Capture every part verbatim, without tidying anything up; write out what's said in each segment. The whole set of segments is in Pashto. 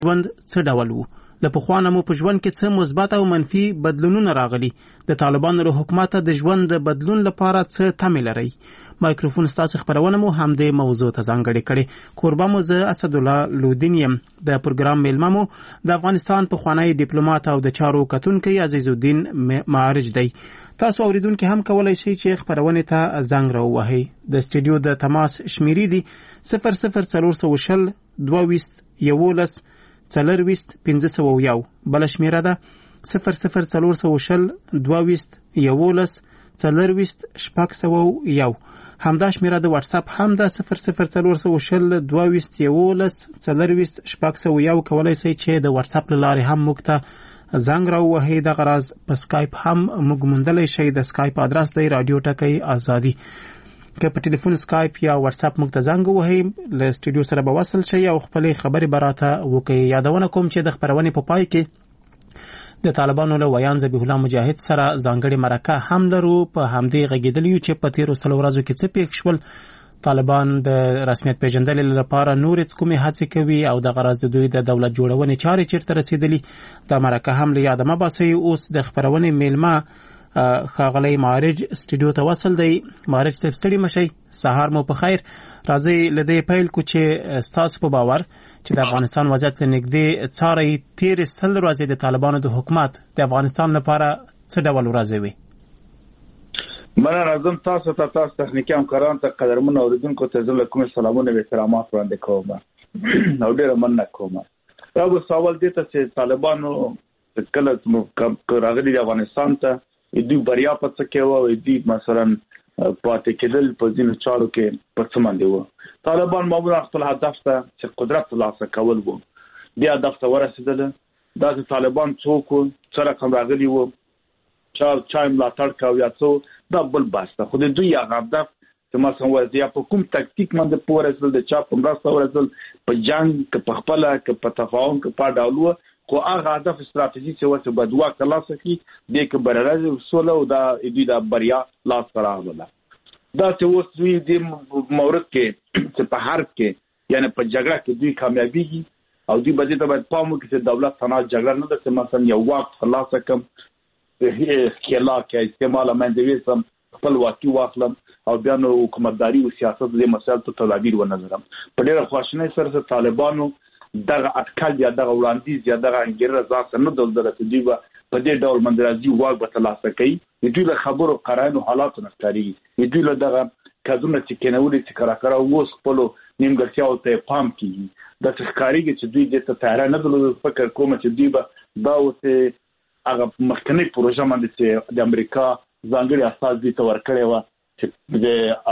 ژوند څه ډول وو؟ له پخوا نه مو په ژوند کې څه مثبت او منفي بدلونونه راغلي؟ د طالبانو له حکومت د ژوند د بدلون لپاره څه تمه لري؟ مایکروفون ستاسو خبرونه مو هم د موضوع ته ځانګړې کړې. کوربه مو زه اسد الله لودین یم. د پروګرام میلمه مو د افغانستان پخوانی ډیپلوماټ او د چارو کتونکي عزیز الدین معارج دی. تاسو اوریدونکو هم کولای شئ چې خبرونه ته زنګ راووهئ. د سټډیو د تماس شمیرې دي صفر صفر څلور سوه شل دوه ویشت یولس څلور ویشت پنځه سوه یو. بل شمیره ده صفر صفر څلور سوه شل دوه ویشت یولس څلور ویشت شپږ سوه یو. همدا شمیره د واتس اپ هم ده صفر صفر څلور سوه شل دوه ویشت یولس څلور ویشت شپږ سوه یو. کولای شئ چې د واتس اپ له لارې هم موږ ته زنګ راووهئ. دغه راز په سکایپ هم موږ موندلی شئ. د سکایپ ادرس دی رادیو ټکی ازادي. که په ټلیفون سکایپ یا واتس اپ موږ ته زنګ ووهئ له سټډیو سره به وصل شئ او خپلې خبرې به راته وکړئ. یادونه کوم چې د خپرونې په پای کې د طالبانو له ویان ذبیح الله مجاهد سره ځانګړې مرکه هم لرو. په همدې غږېدلی یو چې په تېرو سلو ورځو کې څه پېښ شول. طالبان د رسمیت پیژندلو لپاره نورې کومې هڅې کوي او دغه راز د دوی د دولت جوړونې چارې چیرته رسېدلي. دا مرکه هم له یاده مه باسئ. اوس د خپرونې میلمه ښاغلی معارج سټډیو ته وصل دی. معارج صاحب ستړي مه شئ، سهار مو په خیر. راځئ له دې پیل کو چې ستاسو په باور چې د افغانستان وضعیت له نږدې څارئ. تېرې سل ورځې د طالبانو د حکومت د افغانستان لپاره څه ډول ورځې وې؟ مننه. راځم تاسو ته تاسو تخنیکي همکارانو ته قدرمنو اوریدونکو ته زه له کومې سلامونه او احترامات وړاندې کوم او ډېره مننه کوم. دا به سوال دی ته چې طالبانو کله راغلي د افغانستان ته دوی بریا په څه کې وه او دوی مثلا پاتې کېدل په ځینو چارو کې په څه باندې وه. طالبان معمولا خپل هدف ته چې قدرت ترلاسه کول وو، دې هدف ته ورسېدل. دا چې طالبان څوک وو، څه رقم راغلي وو، چا چا یې ملاتړ کاوه یا څه، دا بل بحث ده. خو د دوی هغه هدف چې مثلا وایي یا په کوم تکتیک باندې په ورسېدل، د چا په مرسته ورسېدل، په جنګ که په خپله که په تفاهم که په ډول وه، خو هغه هدف استراتیژي چې وسه به دوه ترلاسه کړي دې کې بریالي سوله او دا دوی د بریا لاس ته راغله. دا چې اوس دوی د مورد کې چې په حرب کې یعنی په جګړه کې دوی کامیابیږي او دوی به دې ته باید پام وکړي چې دولت تنها جګړه نه ده چې مثلا یو واک ترلاسه کړم خلا کې استعمال منځ ویسم خپلواکي واخلم او بیا نو حکومتداري او سیاست دې مسایل ته تدابیر ونظرم. په ډېره خواشینۍ سره طالبانو دغه اټکل یا دغه وړاندیز یا دغه انګیرنه ځان نه درلوده چې دوی به په دې ډول منځراځي واک به ترلاسه کوي. د دوی له خبرو قراینو حالاتو نه ښکارېږي. د دوی له دغه کدونه چې کېنولي چې کراکره اوس خپلو نیمګړتیاوو ته پام کېږي. داسې ښکارېږي چې دوی دې ته تیاره نه درلوده. فکر کوم چې دوی به دا اوس هغه مخکنۍ پروژه باندې چې د امریکا ځانګړي استازي دوی ته ورکړې وه چې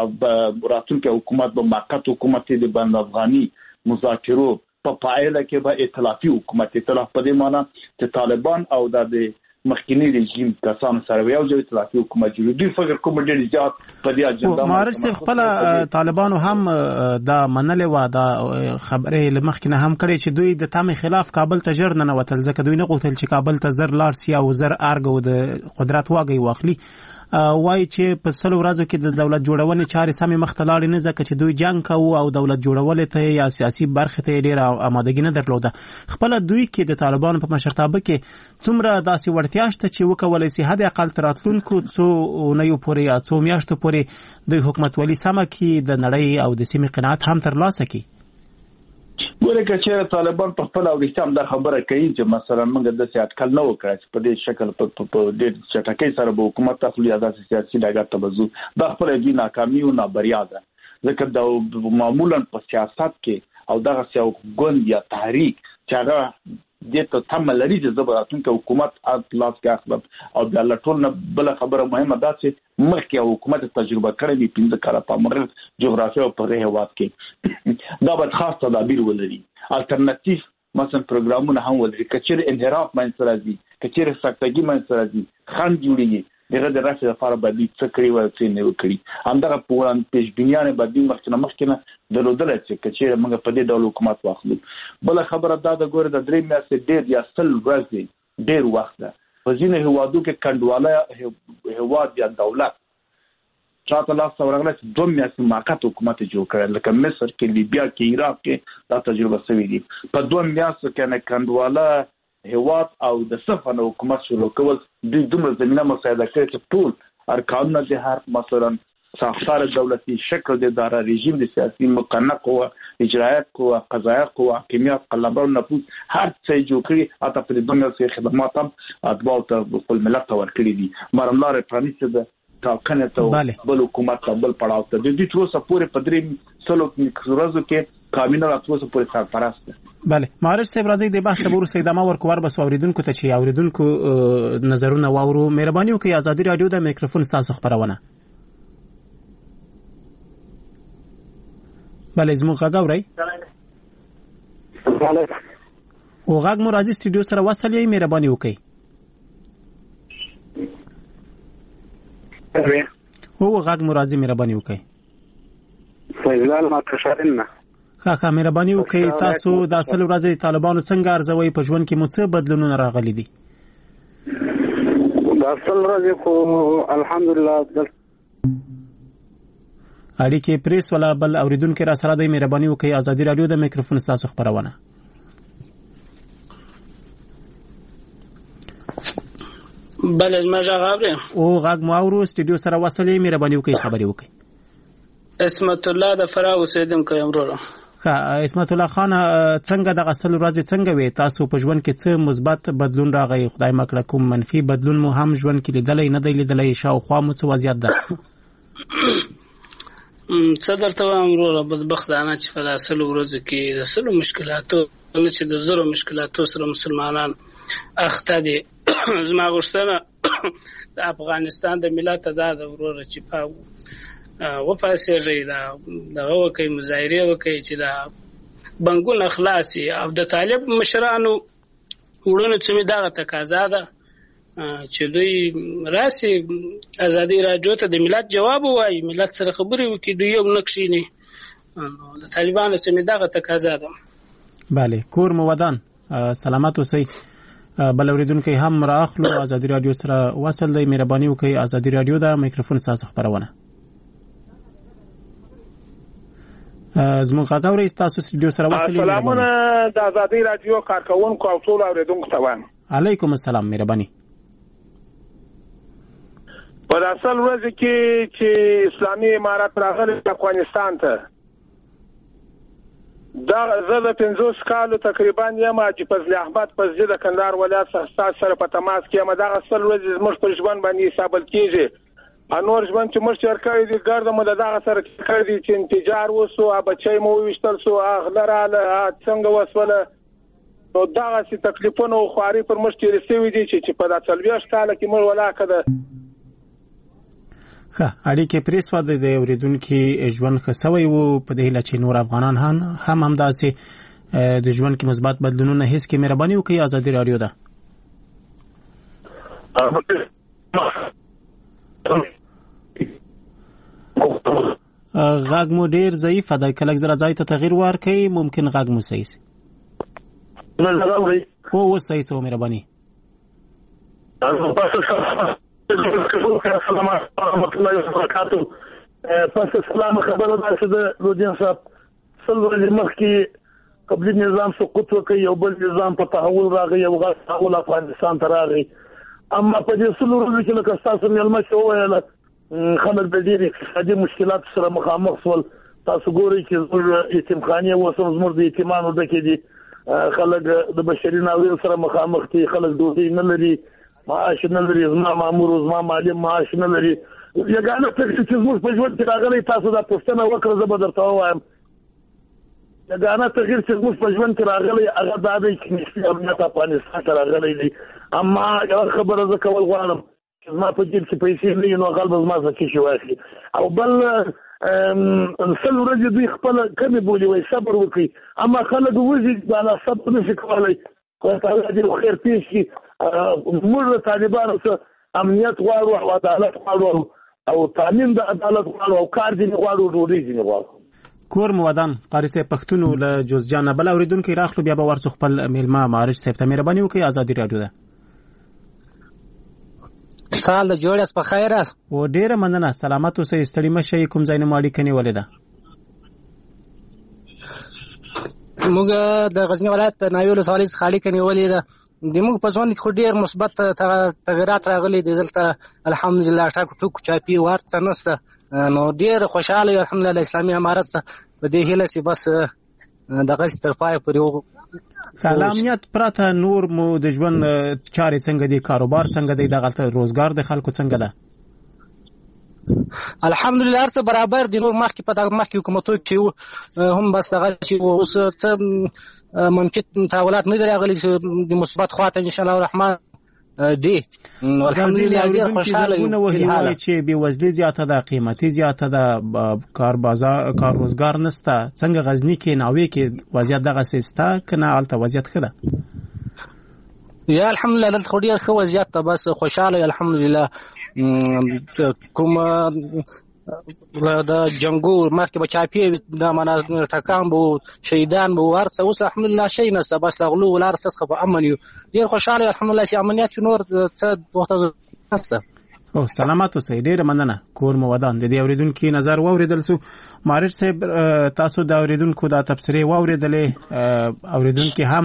د راتلونکي حکومت به موقت حکومت د بین افغاني مذاکرو په پایله کې به ائتلافي حکومت، ائتلاف په دې معنی چې طالبان او د مخکنی رژیم کسانو سره یو ځای ائتلافي حکومت جوړوي. دوی فکر کوم ډېر زیات په دې اجنډا معارج صاحب خپل طالبانو هم دا منلې وه، دا خبرې له مخکې نه هم کړې چې دوی د تمې خلاف کابل ته ژر ننوتل، ځکه دوی نه غوښتل چې کابل ته زر لاړ سي او زر ارګ او د قدرت واګی واخلي. وایي چې په سلو ورځو کې د دولت جوړونې چارې سمې مخ ته لاړې نه، ځکه چې دوی جنګ کوو او دولت جوړولې ته یا سیاسي برخې ته یې ډېره آمادګي نه درلوده. خپله دوی کې د طالبانو په مشرتابه کې څومره داسې وړتیا شته چې وکولی سي حد اقل تر راتلونکو څو اونیو پورې یا څو میاشتو پورې دوی حکومتولي سمه کړي، د نړۍ او د سیمې قناعت هم ترلاسه کړي؟ ګوره که چېرې طالبان په خپله او رښتیا هم دا خبره کوي چې مثلا موږ داسې اټکل نه وکړی چې په دې شکل په ډېر چټکۍ سره به حکومت اخلو یا داسې سیاسي ډګر ته به ځو، دا خپله دوی ناکامي او نابریا ده. ځکه د معمولا په سیاست کې او دغه یو ګوند یا تحریک چې هغه دې ته تمه لري چې زه به راتلونکی حکومت لاس کې اخلم او بیا له ټول نه بله خبره مهمه دا چې مخکې یو حکومت تجربه کړی وي پنځه کاله په مغرب جغرافیه او په دې هېواد کې دا باید خاص تدابیر ولري، الټرناتیف مثلا پروګرامونه هم ولري. که چېرې انحراف منځته راځي، که چېرې سکتګي منځته راځي، خنډ جوړېږي، دغه د رفع لپاره به دوی څه کړي وای څه نه وکړي. همدغه په وړاندې پیشبینیانې به دوی مخکې نه مخکې نه درلودلی چې که چېرې موږ په دې ډول حکومت واخلو. بله خبره دا ده ګوره د درې میاشتې ډېر یا سل ورځې ډېر وخت ده. په ځینو هېوادو کې کنډواله هېواد یا دولت شاته لاس ورغله چې دوه میاشتې موقت حکومت جوړ کړل لکه مصر کې لیبیا کې عراق کې دا تجربه شوې دي په دوه میاشتو کې نه کندواله هواد او د صفن حکومت شروع کول د دومره زمينه مساعده کوي چې ټول ارکان د هر مثلا ساختار دولتي شکل د اداره رژیم د سیاسي مقننه قوه اجرایه قوه قضایه قوه حاکمیت قلمرو نفوذ هر څه جوړ کړي اته په دنیا کې خدمات هم اتباع ته خپل ملت ورکړي دي مرملار پرانیسته ده تاکنه ته بل حکومت ته بل پړاو ته د دې تر څو پورې پدري سلو ورځو کې کابینه راتلو څو پورې سرپرست بله معرض صاحب راځي د بحث ورو سیدامه ورکوار بس اوریدونکو ته چې اوریدونکو نظرونه واورو مهرباني وکړئ ازادي رادیو د میکروفون تاسو خبرونه بله زموږ غږ اورئ او غږ مو راځي سټوډیو سره وصل یې مهرباني وکړئ او غږ مو راځي مهرباني وکړئ فیضلال ما تشارن ښه ښه مهرباني وکړئ تاسو د اصل ورځې طالبانو څنګه ارزوي په ژوند کې مو څه بدلونونه راغلي دي د اصل ورځې خو الحمدلله اړیکې پریس ولا بل اوریدونکو را سره د مهرباني وکړئ ازادي رادیو د میکروفون تاسو خبرونه بله زما غږ اورئ او غږ مو اورو سټوډیو سره وصل یې مهرباني وکړئ خبرې وکړئ اسمت الله د فراه اوسیدونکی یم وروره ښه اسمت الله خان څنګه د اصل ورځې څنګه وي تاسو په ژوند کې څه مثبت بدلون راغی خدای مکړه کوم منفي بدلون مو هم ژوند کې لیدلی نه دی لیدلی شاوخوا مو څه وضعیت ده څه درته وایم وروره بدبختانه چې په اصل ورځو کې د سلو مشکلاتو چې د زرو مشکلاتو سره مسلمانان اخته دي زما غوښتنه د افغانستان د ملت دا د وروره چې په وپاسېږي دا دغه وکړي مظاهرې وکړي چې دا بنګونه خلاصي او د طالب مشرانو وړونو څه مې دغه تقاضا ده چې دوی راسي ازادي رادیو ته د ملت جواب ووایي ملت سره خبرې وکړي دوی یو نه کښېني د طالبانو څه مې دغه تقاضا ده بله کور مو ودان سلامت اوسئ بل اوریدونکي هم راخلو ازادي رادیو سره وصل دی مهرباني وکړئ ازادي رادیو د میکروفون تاسو خبرونه زموږ غږ اورئ تاسو سټوډیو سره وصل یې سلامونه د ازادي رادیو کارکونکو او ټول اوریدونکو ته وایم علیکم السلام مهرباني په اصل ورځ کې چې اسلامي امارات راغلی افغانستان ته دا زه د پنځوس کالو تقریبا یم چې فضل احمد فضلي د کندهار ولایت څخه سره په تماس کې یم دا اصل ورځ زموږ پر ژوند باندې حسابل کېږي انور ژوند چې موږ چېر کړی دي ګرده مو د دغه سره کړی دي چې انتجار وسو بچی مو وویشتل سو اغله راله څنګه وسوله نو دغسې تکلیفونه او خوارۍ پر موږ تېرې شوي دي چې په دا څلوېښت کاله کې موږ ولاکه ده ښه اړیکې پرې سوه د اورېدونکي ژوند ښه سوی و په دې هیله چې نور افغانان هم همداسې د ژوند کې مثبت بدلونونه حس کړي مهرباني وکړئ ازادي رادیو ده غږ مو ډیر ضعیف دی کله زره ځای ته تغییر ورکړئ ممکن غږ مو صحیح شي هو اوس صحیح شو مهرباني السلام علیکم ورحمۃ اللہ وبرکاتہ پس اسلام خبره ده چې د رودین صاحب سل ورځې مخکې قبلي نظام سقوط وکړي او بل نظام په تحول راغی او غاښ تحول افغانستان ته راغی اما په دې سل ورځو کې لکه ستاسو مېلمه چې وویله خلک د ډېر اقتصادي مشکلاتو سره مخامخ شول تاسو ګورئ چې زموږ یتیمخانې اوس هم زموږ د یتیمانو ډکې دي خلک د بشري ناورین سره مخامخ دي خلک ډوډۍ نه لري معاش نه لري زما مامور زما معلم معاش نه لري یګانه څه چې زموږ په ژوند کې راغلی تاسو دا پوښتنه وکړه زه به درته ووایم یګانه تغییر چې زموږ په ژوند کې راغلی هغه دا دی چې نسبي امنیت افغانستان ته راغلی دی اما یوه خبره زه کول غواړم چې زما په جیب کې پیسې نه وي نو هغه به زما څخه کشي واخلي او بل سل ورځې دوی خپله کمې بولي وایي صبر وکړي اما خلک وځي بالا صبر نه شي کولی خدای تعالی دې خیر پېښ کړي موږ د طالبانو څخه امنیت غواړو او عدالت غواړو او تامین د عدالت غواړو او کار ځینې غواړو ډوډۍ ځینې غواړو کور مو ودان قاري صاحب پښتون له جوزجان بل اوریدونکي راخلو بیا به ورڅو خپل میلمه معرض صاحب ته مهرباني وکړئ ازادي رادیو ده سال د جوړس په خیر است و ډیره مننه سلامت اوسئ ستړي مشه کوم ځای نه ماړي کني ولیدا موږ د غزنی ولایت نایول ثالث خالی کني ولیدا د موږ په ځوان کې ډیر مثبت تغیرات راغلي دي دلته الحمدلله ټاکو ټوک چاپی ورته نسته نو ډیر خوشاله الحمدلله اسلامي امارت په دې هله سي بس دغه سترپای پر یو امنیت پراته نور مو د ژوند چارې څنګه دي کاروبار څنګه دی دغه روزګار د خلکو څنګه ده الحمدلله هر څه برابر دي نور مخکې په دغه مخکې حکومتو کې هم بس دغه چې اوس څه منفي تحولات نه راغلي د مثبت خواته ان شاء الله الرحمن دی الحمدلله ډیر خوشاله یم چې بې وزلي زیاته ده قیمتي زیاته ده کار بازار کار روزګار نشته څنګه غزنی کې ناوې کې وضعیت دغه سیسته کنه الته وضعیت خده یا الحمدلله دلته ډیر ښه وضعیت ته بس خوشاله الحمدلله کوم د جنگو مخکې بچاپی د معنا ټکان بو شهیدان بو ورڅ اوس الحمدلله شي نسته بس لغلو ولار څخه په امن یو ډیر خوشاله الحمدلله چې امنیت نور څه وخت نسته او سلامات اوسئ ډیر مننه کور مو ودان د دې اوریدونکو نظر واوریدل سو مارج صاحب تاسو د اوریدونکو د تبصره واوریدلې اوریدونکو هم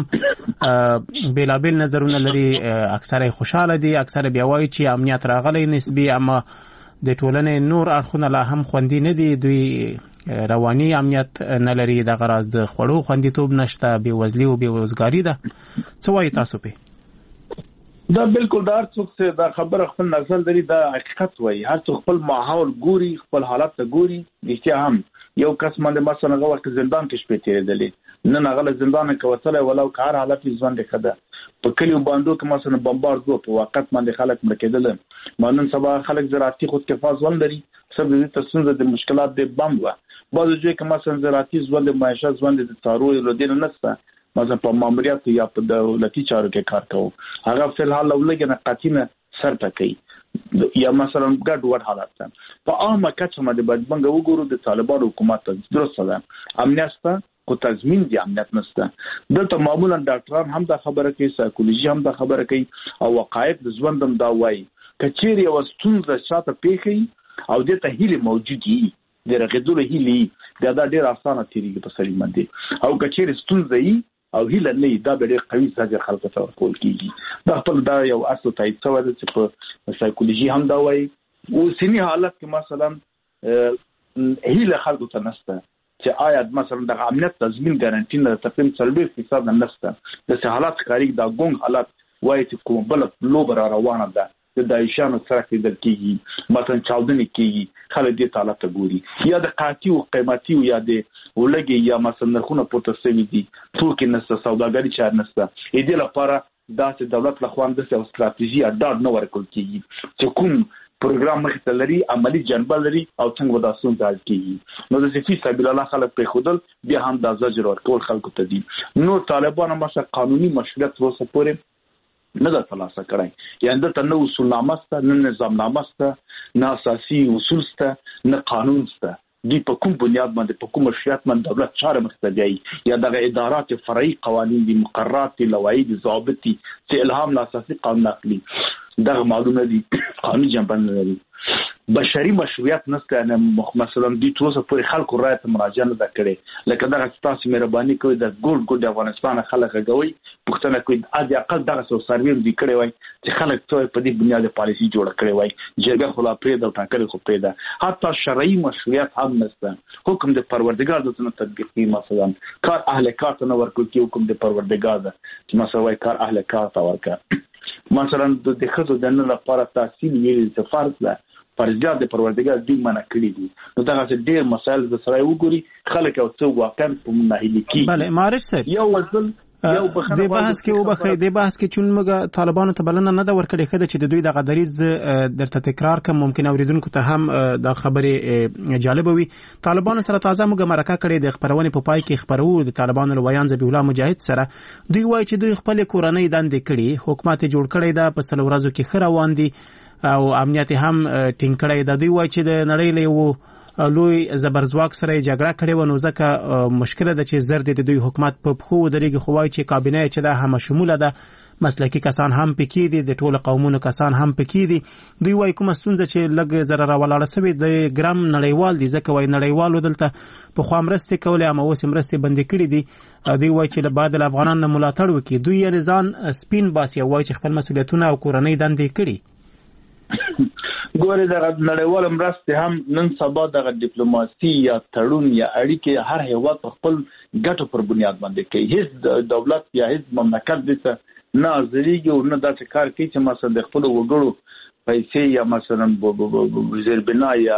بیلابل نظرونه لري اکثره خوشاله دي اکثره بیا وایي چې امنیت راغلی نسبی اما د ټولنې نور اړخونه لا هم خوندي نه دي دوی رواني امنیت نه لري د غراز د خړو خوندیتوب نشته بې وزلي او بې روزګاری ده څه وایي تاسو په دا بالکل دا څوک څه دا خبره خپل نظر لري دا حقیقت وایي هر څوک خپل ماحول ګوري خپل حالت ته ګوري رښتیا هم یو کس باندې مثلا هغه وخت زندان کې شپې تیرېدلې نن هغه زندان کې وتلی ولو کار حالت یې ژوند ښه ده په کلیو باندې کې مثلا بمبار دو په وخت باندې خلک مړ کېدل مانن سبا خلک زراعتي خود کفاز ول لري سبب دې تاسو د مشکلات د بم و بعض ځای کې مثلا زراعتي ژوند معیشت ژوند د تارو له دین نسته مثلا په ماموریت یا په دولتي چارو کې کار کوي هغه په حال لولګنه قاتینه سر ټکي یا مثلا ګډ وډ حالت په عامه کچه باندې بدبنګ وګورو د طالبانو حکومت درسته ده امنیت کو تضمین دی امنیت نشته دلته معمولا ډاکټران هم دا خبره کوي سایکولوژي هم دا خبره کوي او وقایع د ژوندم دا وایي کچېری او ستونزه شاته پیخي او د ته هیله موجودي د رغېدلو هیله دا د ډېر اسانه تیریږي په سړي باندې او کچېری ستونزه ای او هیله نه دا به ډېر قوي ساجر خلک ته ورکول کیږي دا خپل دا یو اصل تایید شوی دی چې په سایکولوژي هم دا وایي او سینی حالت کې مثلا هیله خلکو ته نشته چې آیا مثلا د امنیت تضمین ګارانټي نه تقریبا څلور فیصد نشته د حالات کاری دا ګونګ حالات وایي چې کوم بل لوبر روانه ده د دایشانو سره کې د کیږي مثلا چاودنې کیږي خلک دې تعالی ته ګوري یا د قاطی او قیمتي یا د ولګي یا مثلا نرخونه پورته سوي دي ټول کې نسته سوداګری چار نسته دې لپاره داسې دولت لخوا د سیاست استراتیژي اډاډ نه ورکول کیږي چې کوم پروګرام مخته لري عملی جنبه لري او څنګه وداسون ځای کیږي نو د فی سبیل الله خلک په خودل بیا هم د زجر ورکول خلکو ته دي نو طالبانو مثلا قانوني مشروعیت وسه پورې نه د خلاصه کړای یعنی د تنو اصول نامسته نه نظام نامسته نه اساسي اصول سته نه قانون سته دی په کوم بنیاد باندې په کوم شریعت باندې دولت چاره مخته دی یا د ادارات فرعي قوانين دي مقررات لوایح ضوابط چې الهام له اساسي قانون اخلي دا معلومه دي قانوني جنبه لري بشري مشروعیت نشته نه مثلا د توسه پر خلکو رایت مراجعه نه کړي لکه دا تاسو مهرباني کوي د ګول ګول د افغانستان خلک غوي پښتنه کوي اځ اقل دغه سو سروي دي کړي وای چې خلک ته په دې بنیاد پالیسي جوړ کړي وای جرګه خلا پرې د ټاکل خو پرې ده حتی شرعي مشروعیت هم نشته حکم د پروردګار د څنګه تطبیقي مثلا کار اهل کار ته ورکول کی حکم د پروردګار چې مثلا وای کار اهل کار تا ورکا مثلا د خزو د نن لپاره تحصیل ویل څه فرض ده فرضیات د پروردګار دی منع کړی دي نو دا چې ډېر مسایل د سره وګوري خلک او څو واقعا په مناهلي کې بله معرف صاحب یو وزل یو بخنه د بحث کې وبخې د بحث کې چون موږ طالبانو ته بلنه نه دا ورکړي خده چې د دوی د غدریز درته تکرار کوم ممکن اوریدونکو ته هم د خبرې جالب وي طالبانو سره تازه موږ مرکه کړې د خبرونه په پای کې خبرو د طالبانو لویان ذبیح الله مجاهد سره دوی وایي چې دوی خپل کورنۍ دندې کړي حکومت جوړ کړي دا په سل ورځو کې خروان دي او امنیت هم ټینګ کړی دا دوی وایي چې د نړۍ له لوی زبرځواک سره جګړه کړې و، نو ځکه مشکل ده چې زر د دوی حکومت په پخو درېږي. خو وایي چې کابینه چې ده هم شموله ده، مسلکی کسان هم پکې دي، د ټولو قومونو کسان هم پکې دي. دوی وایي کومه ستونزه چې لږ زره راولاړه سوې د ګرام نړیوال دي، ځکه وایي نړیوالو دلته پخوا مرستې کولې اما اوس مرستې بندې کړې دي. دوی وایي چې بعد له افغانانو ملاتړ وکړي. دوی یې ځان سپین باسي او وایي چې خپل مسؤلیتونه او کورنۍ دندې کړي. ګورې دغه نړیوال مرستې هم نن سبا دغه ډیپلوماسي یا تړون یا اړیکې هر هیواد په خپل ګټو پر بنیاد باندې کوي. هیڅ دولت یا هیڅ مملکت دې نه ازریږي او نه داسې کار کوي چې مثلا د خپل وګړو پیسې یا مثلا زیربنا یا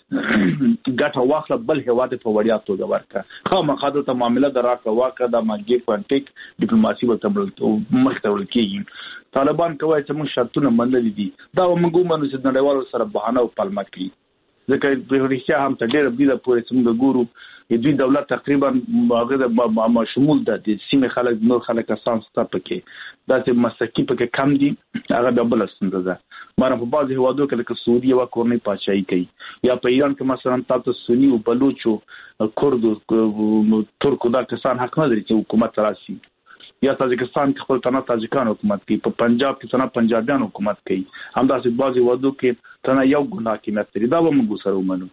ګټه واخله بل هیواد په وړیا توګه ورکړه. خامخا دلته معامله د راکړه ورکړه د ماګیف پانټیک ډیپلوماسي ورته مخته وړل کېږي. طالبان کوي چې موږ شرطونه منلي دي، دا موږ ومنو چې نړیوالو سره بهانه او پلمه کوي. ځکه په رښتیا هم ته ډېره بده پورې څنګه ګورو دوی دولت تقریبا هغه ما شمول ده د سیمې خلک نور خلک اساس ته پکې دا چې مسکی پکې کم دي، هغه د بل ستونزه ده. مانه په بعض هوادو کې لکه سعودي او کورنۍ پاچاهي کوي، یا په ایران کې مثلا تاسو سنی او بلوچو کورد او ترکو دا کسان حق نه لري چې حکومت راشي، یا تاجکستان کې خپل تنه تاجکان حکومت کوي، په پنجاب کې تنه پنجابیان حکومت کوي. همداسې بعض هوادو کې تنه یو ګناه کې مستری دا به موږ سره ومنو.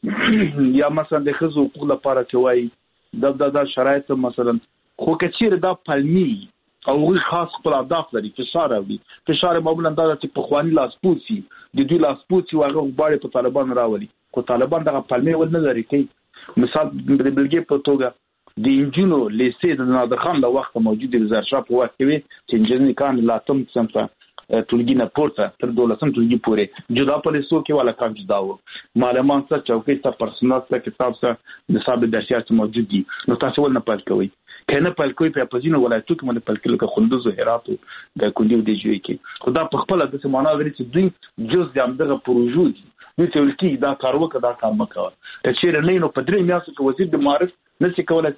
یا مثلا د ښځو حقوق لپاره چې وایي دا دا شرایط مثلا خو که چیرې دا پلمي او هغوی خاص خپل اهداف لري، فشار راوړي. فشار معمولا دا چې پخواني لاسپوڅي د دوی لاسپوڅي و هغه غواړي په طالبان راولي، خو طالبان دغه پلمي ول نه لري کوي. مثال د بلګې په توګه د انجونو لیسې د نادر خان له وخت موجود د زرشاه په وخت کې چې انجنیر کان لاتم سمته ټولګي نه پورته تر دولسم ټولګي پورې جدا پولیسو کې والا کار جدا و، معلمان سره چوکۍ ته پرسنل سره کتاب سره د صاحب درسیات موجود دي. نو تاسو ول نه پال کوي کنه پال کوي په پزینو ولایتو کې مونږ پال کله خوندوز او هرات د کوندیو دی جوړ کې خدا په خپل د څه معنا لري چې دوی جز د امدغه پروژو دي. نو ته ولکې دا کار وکړه دا کار مکوه ته چیرې نه نو په درې میاشتو کې وزیر د معارف نشي کولای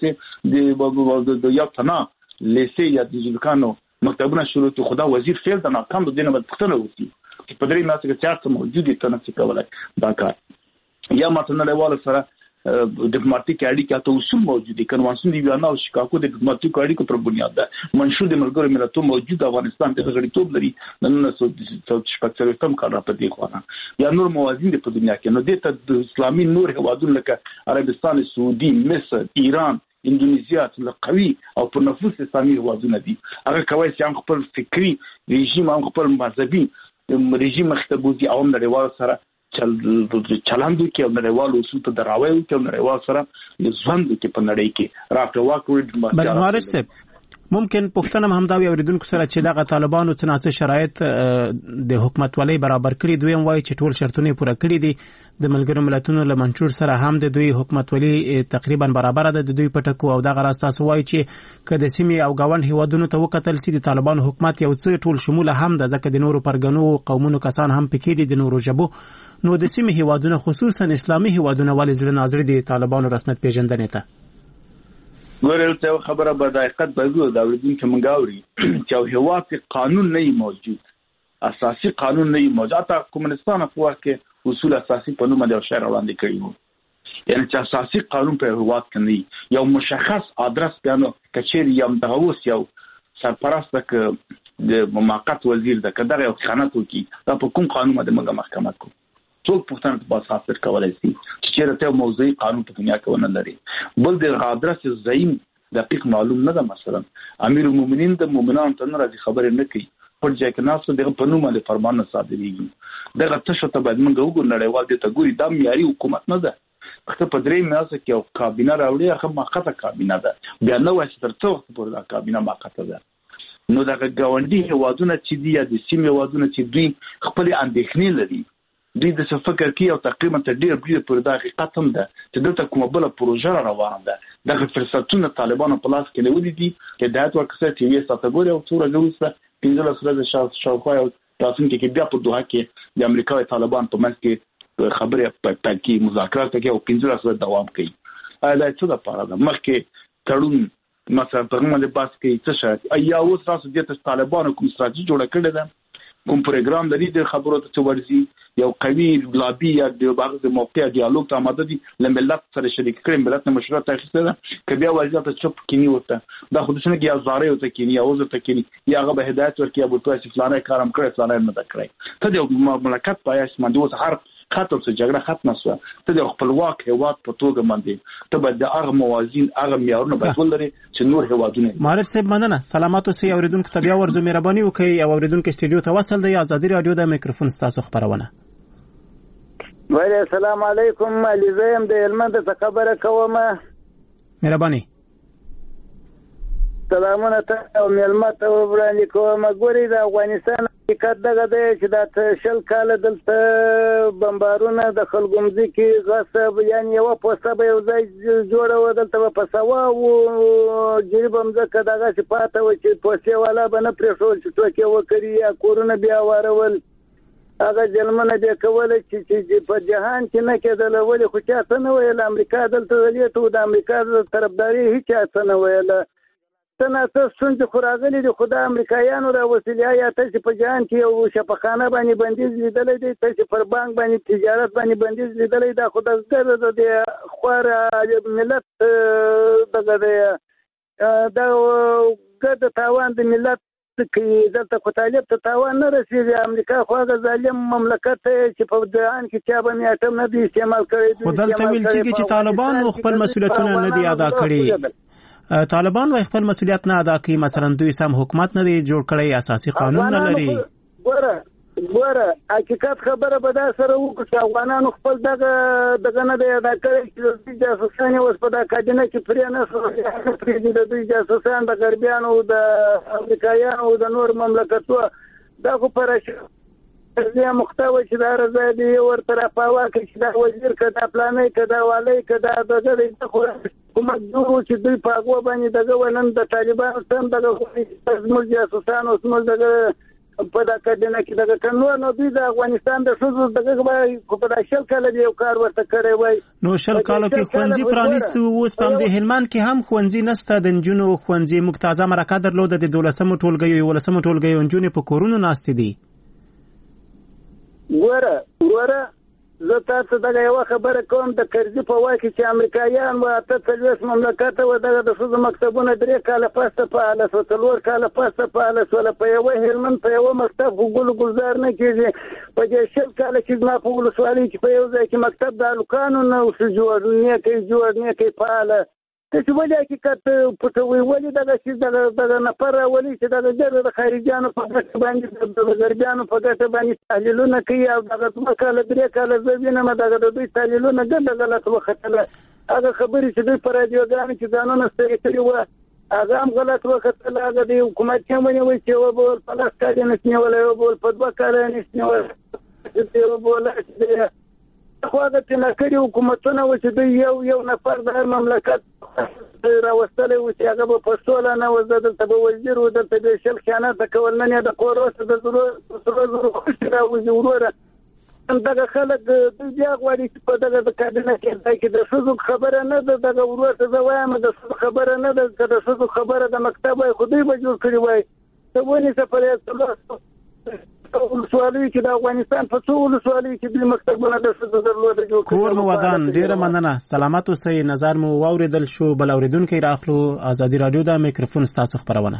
چې د یو تنا لیسې یا د ځکانو مکتبونه شروع کی خدا وزیر فعل د ناکام د دینه بدختنه وتی چې په درې میاشتو کې چارته موجودي ته نشي کولای دا کار. یا مثلا نړیوال سره ډیپلوماټیک اړیکې ته اصول موجودي، کنوانسیون دی ویانا او شیکاګو د ډیپلوماټیک اړیکو پر بنیاد ده. منشور د ملګرو ملتونو موجود افغانستان ته غړیتوب لري، نن نه څه شپږ کم کار را پدې خوانه یا نور موازین په دنیا کې. نو د ته اسلامي نور هوادونو لکه عربستان، سعودي، مصر، ایران، اندونیزیا چې قوي او په نفوس اسلامي هوادونه دي، هغه کوي چې هم خپل فکری رژیم هم خپل مذهبي رژیم مختبوزي او نړیوال سره چل چلندو کې او نړیوال اصول ته دراوي کې او نړیوال سره ځوند کې په نړۍ کې راکړه واکړي. بل مارش صاحب ممکن پښتنه هم دا وي اوریدونکو سره چې دغه طالبانو څنګه شرایط د حکومت ولې برابر کړی، دوی هم وایي چې ټول شرطونه پوره کړی دي. د ملګرو ملتونو له منشور سره هم د دوی حکومت ولې تقریبا برابر ده د دوی پټکو او دغه راز تاسو وایي چې کله سیمې او گاوند هیوادونو ته وکتل سي د طالبانو حکومت یو څه ټول شموله هم ده، ځکه د نورو پرګنو قومونو کسان هم پکې دي د نورو ژبو. نو د سیمې هیوادونو خصوصا اسلامي هیوادونو ولې زړه ناظر دي طالبانو رسمیت پیژندنې ته؟ ګورل ته خبره به د حقیقت بګو دا ورته چې منګاوري چې هیواد کې قانون نه موجود، اساسي قانون نه موجود. تا کومنستان په وخت کې اصول اساسي په نوم د شهر وړاندې کړی وو، یعنی چې اساسي قانون په هیواد کې نه یو مشخص ادرس بیانو کچېر یم د اوس یو سرپرست ک د موقت وزیر د کډه یو خاناتو کې دا په کوم قانون باندې موږ محکمه کو څوک پښتنه په اساس کولای شي چې راته موضوعي قانون په دنیا کې ونه لري. بل د ادرس زعیم دقیق معلوم نه ده. مثلا امیر المؤمنین د مؤمنانو ته راځي خبرې نه کوي پر ځای کې ناسو دغه په نوم باندې فرمان نه صادریږي. دغه تاسو ته باید موږ وګورو نړیوال دې ته ګوري دا معیاري حکومت نه ده. خو په درې میاشتو کې یو کابینه راوړي، هغه ماقته کابینه ده، بیا نو چې تر څو وخت پورې دا کابینه ماقته ده. نو دغه ګاونډي هیوادونه چې دي یا د سیمې هیوادونه چې دوی خپل اندېښنې لري، دوی د څه فکر کوي او تقریبا تر ډېر ډېر پورې دا حقیقت هم ده چې دلته کومه بله پروژه روانه ده. دغه فرصتونه طالبانو په لاس کې نیولي دي چې هدایت ورکړي چې یې ساته ګوري او څو ورځې وروسته پنځلس ورځې شاوخوا یو راتلونکي کې بیا په دوحه کې د امریکا او طالبان په منځ کې خبرې پیل کړي، مذاکرات کوي او پنځلس ورځې دوام کوي. دا څه دپاره ده؟ مخکې تړون مثلا په هغه باندې بحث کوي څه شرایط یا اوس تاسو دې ته طالبانو کوم ستراتیژي جوړه کړې ده، کوم پروګرام لري د خبرو ته ورځي یو قوي لابي یا د بعض موقع ډیالوګ ته آماده دي لملت سره شریک کړي ملت نه مشروع تخصیص ده ک بیا وضعیت چپ کینی وته دا خودشنه کې یا زاره وته کینی یا اوزه ته کینی یا هغه به هدایت ورکړي ابو تواسي فلانه کارم کړی فلانه نه کړی ته د مملکت پایس مندوس هر خاطر څه جګړه ختمه شوه ته د خپلواک هیواد په توګه باندې ته به د هغه موازین هغه معیارونه باید ولري چې نور هیوادونه معرف صاحب مننه سلاماتو سي اوریدونکو ته بیا ورځو مهرباني وکړئ او اوریدونکو استډیو ته وصل دی ازادي رادیو د میکروفون ستاسو خبرونه وعلیکم السلام علیکم علي زم د هلمند څخه خبره کوم مهرباني سلامونه ته او ملمت او وړاندې کوم ګوري د افغانستان حقیقت دغه دی چې د شل کال دلته بمبارونه د خلکو مځکې غصب یعنی یو پوسټه به یو ځای جوړه دلته په سوا او جریب مځکه دغه چې پاته و چې پوسټه والا به نه پرېښول چې ټوکې وکړي یا کورونه بیا وارول هغه ځلمنه دی کول چې په جهان کې نه کېدل ولې خو چا څه نه ویل امریکا دلته ولیته د امریکا طرفداري هیڅ څه نه ویل څنګه تاسو څنګه خوراغلي دي خدای امریکایانو را وسیله یا تاسو په جهان کې یو شفاخانه باندې بندیز لیدلې دي تاسو پر بانک باندې تجارت باندې بندیز لیدلې دا خدای زړه د خور ملت دغه دا ګډ تاوان د ملت کې دلته خو طالب ته تاوان نه رسیږي امریکا خو هغه ظالم مملکت چې په جهان کې چا به میاټم نه دی استعمال کړی خو دلته ویل کېږي چې طالبان خپل مسؤلیتونه نه دي ادا کړي طالبان وايي خپل مسؤلیت نه ادا کوي مثلا دوی سم حکومت نه دی جوړ کړی اساسي قانون نه لري ګوره ګوره حقیقت خبره به دا سره وکړو چې افغانانو خپل دغه دغه نه دی ادا کړی چې د جاسوسان اوس په دا کابینه کې پرې نه سره پرې د دوی جاسوسان د غربیانو د امریکایانو د نور مملکتونو دا خو پرشه زه مختوي چې دا راځي دی ورته راپاوه چې دا وزیر کدا پلانې کدا والی کدا دغه د خو کومه جوړو چې دوی په هغه باندې دغه ونن د طالبانو سم دغه زموږ جاسوسان او زموږ دغه په دا کډنه کې دغه قانون نو دوی د افغانستان د شوزو دغه به په دا شل کال دی یو کار ورته کوي وای نو شل کالو کې خوندزي پرانیستو اوس په دې هلمند کې هم خوندزي نسته د جنونو خوندزي مکتازه مرکه درلوده د دولسمو ټولګي یو ولسمو ټولګي جنونو په کورونو ناست دي ګوره ګوره زه تاسو دغه یو خبره کوم د کرزي په وای کې چې امریکایان و اته څلويس مملکت و دغه د شوزو مکتبونه درې کاله پسته په اله څلور کاله پسته په اله سول په یو هلمند په یو مکتب ګل گلزار نه کیږي په دې شل کاله چې ما په ولسوالۍ کې په یو ځای کې مکتب د الکانو نه اوس جوړ نه کوي جوړ نه کوي په اله چې ولې حقیقت پټوي ولې دغه چې دغه نفر ولې چې دغه ډېر د خارجيانو په ګټه باندې د غربيانو په ګټه باندې تحلیلونه کوي او دغه څه کاله درې کاله زوینه دغه د دوی تحلیلونه ګډه غلط وختله هغه خبرې چې دوی پر رادیوګانو کې ځانونه ستړي کړي و هغه هم غلط وختله هغه د حکومت کې ونیوي چې و بول پلاس کاري نشنی ولا و بول په دوه کال نشنی ولا چې و بول چې خو دا چې نکړي حکومتونه و چې دوی یو یو نفر د مملکت راوستل و چې هغه په پښتو نه وزدل ته وزیر و د ته شل خیانت کول نه د قوروس د ضرورت ضرورت خوشته او ضروره دغه خلک د بیا غواړي چې په دغه د کابینه کې د شوزو خبره نه ده دغه ورته زوایم د خبره نه ده د شوزو خبره د مکتب خودی به جوړ کړی وای ته ونی څه په ولسوالۍ کې د افغانستان په څو ولسوالۍ کې د مکتبونو د شوزو درلوده جوړ کور مو ودان ډیره مننه سلامات اوسئ نظر مو واوریدل شو بل اوریدونکو راخلو ازادي رادیو د میکروفون ستاسو خبرونه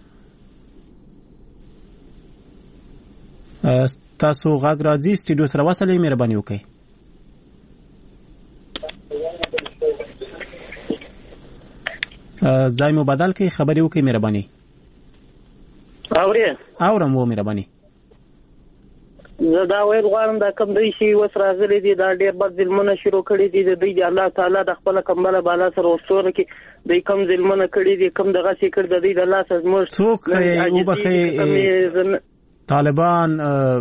تاسو غاګ راځي سټډیو سره وصلې مهرباني وکړئ ځای مو بدل کړئ خبري وکړئ مهرباني اوري اورم وو مهرباني زه دا ویل غواړم دا کوم دوی شي وس راځلې دي دا ډېر بد ظلمونه شروع کړي دي د دوی د الله تعالی د خپل کمبله بالا سره ورسره کې دوی کوم ظلمونه کړي دي کوم دغه شي کړ د دوی د الله سره موږ څوک یې وبخې طالبان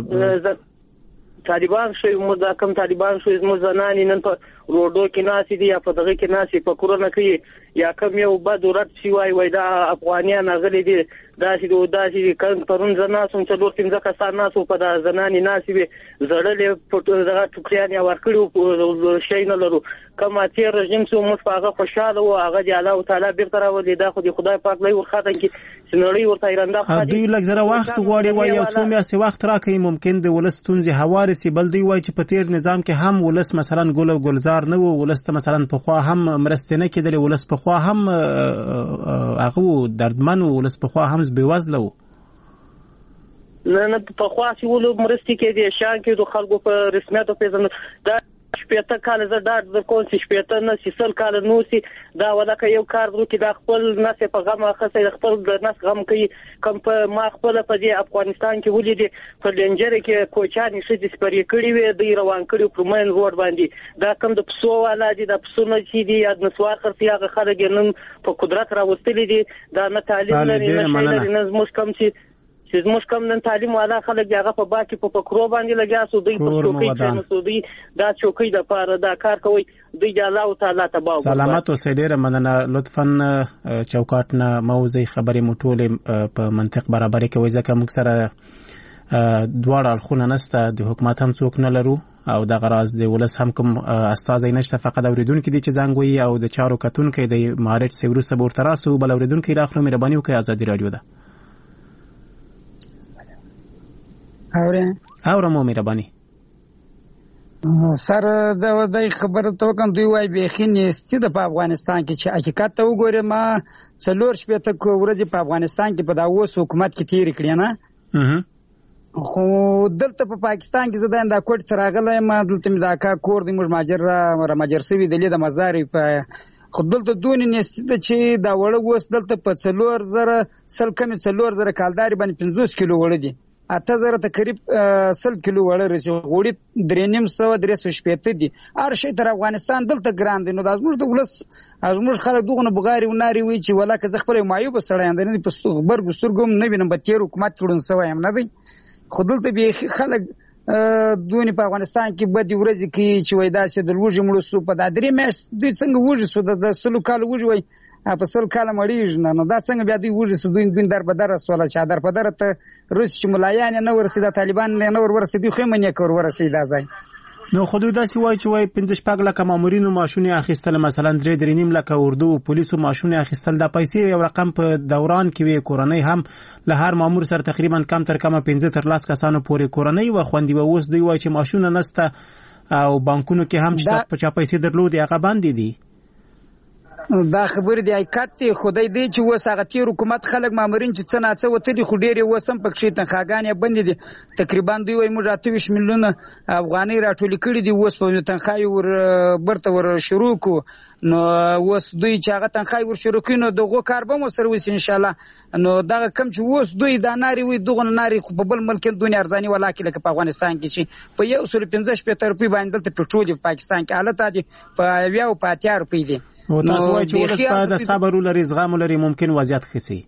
طالبان شوی موږ دا کوم طالبان شوی موږ زنان نن په روډو کې ناسي دي یا په دغه کې ناسي په کورونه کې یا کوم یو بد ورت شي وای وای دا افغانیان غلي دي داسې داسې کله پرون زه ناسم څلور پنځه کسان ناسو په دا زنانې ناسې وې زړلې دغه ټوکریان یې ورکړي شی نه لرو کوم تیر رژیم چې موږ په هغه خوشاله وو هغه د الله تعالی بیرته راولي دا خو د خدای پاک لوی ورخاطه کې چې نړۍ ورته ایرانده دوی لږ زره وخت غواړي وایي یو څو میاشتې وخت راکوي ممکن د ولس ستونزې هوارې سي بل دوی وایي چې په تیر نظام کې هم ولس مثلا ګل او ګلزار نه و ولس ته مثلا پخوا هم مرستې نه کېدلې ولس پخوا هم هغه دردمن و ولس پخوا هم بېوزله و نه نه پخوا چې ولو مرستې کېدې شان کې د خلکو په رسمیت وپېژنو دا شپېته کاله زه ډاډ درکوم چې شپېته نه چې سل کاله نو سي دا ولکه یو کار وکړي دا خپل نس په غم اخیستی د خپل د نس غم کوي کوم په ما خپله په دې افغانستان کې ولیدې په ډنجره کې کوچانې ښځې سپرې کړي وې دوی روان کړي په مین روډ باندې دا کوم د پسو والا دي د پسونه چې دي یا د نسوار خرڅي هغه خلک یې نن په قدرت راوستلي دي دا نه تعلیم لري نه شی لري نه زموږ کوم چې چې زموږ کوم نن تعلیم والا خلک هغه په باکې په پکرو باندې لګیا سو دوی په چوکۍ کې نو دوی دا چوکۍ د پاره دا کار کوي دوی د الله تعالی تبارک سلامات اوسئ ډېره مننه لطفا چوکاټ نه موضوع خبرې مو ټولې په منطق برابرې کوي ځکه موږ سره دواړه اړخونه نسته د حکومت هم څوک نه لرو او دغه راز د ولس هم کوم استازی نشته فقط اوریدونکي دي چې زنګ وهي او د چارو کتونکي د مهارت سی وروسته به ورته راسو بل اوریدونکي راخلو مهرباني وکړئ ازادي راډیو ده اوره اوره مو مهرباني سر دا د خبره تو کوم دوی وای بيخي نيستي د په افغانستان کې چې حقیقت ته وګورم ما څلور شپه ته ورځې په افغانستان کې په دا اوس حکومت کې تیر کړی نه خو دلته په پاکستان کې زده انده کوټ ترغله ما دلته مزاکا کور د مج ماجر را ماجر سوي د لید مزاري په خو دلته دون نيستي چې دا وړه اوس دلته په څلور زره سل کم څلور زره کالداري باندې پنځوس کیلو وړه دي اته زره تقریب سل کیلو وړه رسي غوړي درې نیم سو درې سو شپېته دي هر شي تر افغانستان دلته ګران دي نو د زموږ د ولس زموږ خلک دغه بغاري وناري وي چې ولکه زه خپل مایوب سره اندنه په خبر ګسترګم نه وینم په تیر حکومت کړون سوی هم نه دی خو دلته به خلک دونی په افغانستان کې بدی ورځي کې چې وای دا چې د لوږې مړو سو په د درې مېش د څنګه وږي سو د سلو کال وږي وای په سل کال مړیږي نه نو دا څنګه بیا دوی وږي سو دوی دوی در بدر سواله چې در بدر ته روس چې ملایان نه ورسېد طالبان نه ور ورسېد خو منې کور ورسېد ځای نو خو دوی داسې وایي چې وایي پنځه شپږ لکه مامورینو ماشونه اخیستل مثلا درې درې نیم لکه اردو پولیسو ماشونه اخیستل د پیسې یو رقم په دوران کې وي کورنۍ هم له هر مامور سره تقریبا کم تر کم پنځه تر لاس کسانو پورې کورنۍ و خوندي و اوس دوی وایي چې ماشونه نسته او بانکونو کې هم چې په چا پیسې درلودي هغه باندې دي دا خبر دی حقیقت خدای دی چې وس هغه تیر حکومت خلک مامورین چې څه ناڅه وته دي خو ډېر وسم پکې تنخواګانې بند دي تقریبا دوی وای موږ اته ویشت میلیونه افغانۍ راټول کړي دي وس په تنخوای ور برته ور شروع کو نو وس دوی چې هغه تنخوای ور شروع کینو دغه کار به مو سره وس ان شاء الله نو دا کم چې وس دوی دا ناری وي دغه ناری خو په بل ملک دنیا ارزاني ولاکه لکه په افغانستان کې چې په یو سل پنځه شپږ روپۍ باندې د پټرول په پاکستان کې حالت دي په بیا او په اتیا روپۍ دي او تاسو وایئ چې ولس باید د صبر ولري زغم ولري ممکن وضعیت ښه شي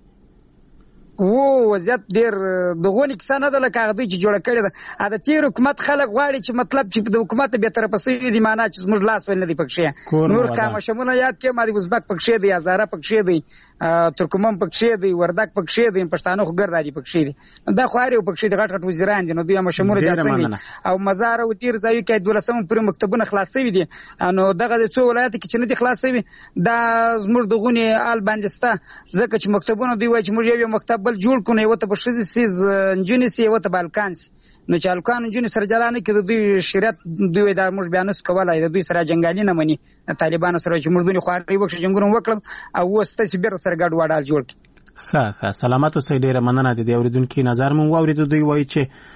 وو وضعیت ډیر دغه کیسه نه ده لکه هغه چې جوړ کړی ده د تیر حکومت خلک غواړي چې مطلب چې د حکومت به تر پسې دی معنا چې موږ لاس ول نه دی پکښې نور کوم شمونه یاد کې ماري وزبک پکښې دی هزاره پکښې دی ترکمن پکښې دی وردک پکښې دی پښتانه خو ګرځا دی پکښې دی دا خو اړیو پکښې دی غټ غټ وزیران دي نو دوی هم شموره دي څنګه او مزار او تیر ځای کې دولسم پر مکتبونه خلاصوي دي نو دغه د څو ولایت کې چې نه دي خلاصوي دا زموږ دغونی آل باندسته ځکه چې مکتبونه دی وای چې موږ یو مکتب بل جوړ کونه یو ته بشزي سیز انجنیس یو ته بالکانس نو چې الکان انجنیس سره جلانه کې د دوی شریعت دوی د موږ بیانس کولای د دوی سره جنگالي نه مني طالبانو سره چې موږ دوی خواري وکړي جنگونه وکړل او وسته چې بیر سره ګډ وډال جوړ کړي ښه ښه سلامات اوسئ ډیره مننه د دې اوریدونکو نظر مون واورید دوی وایي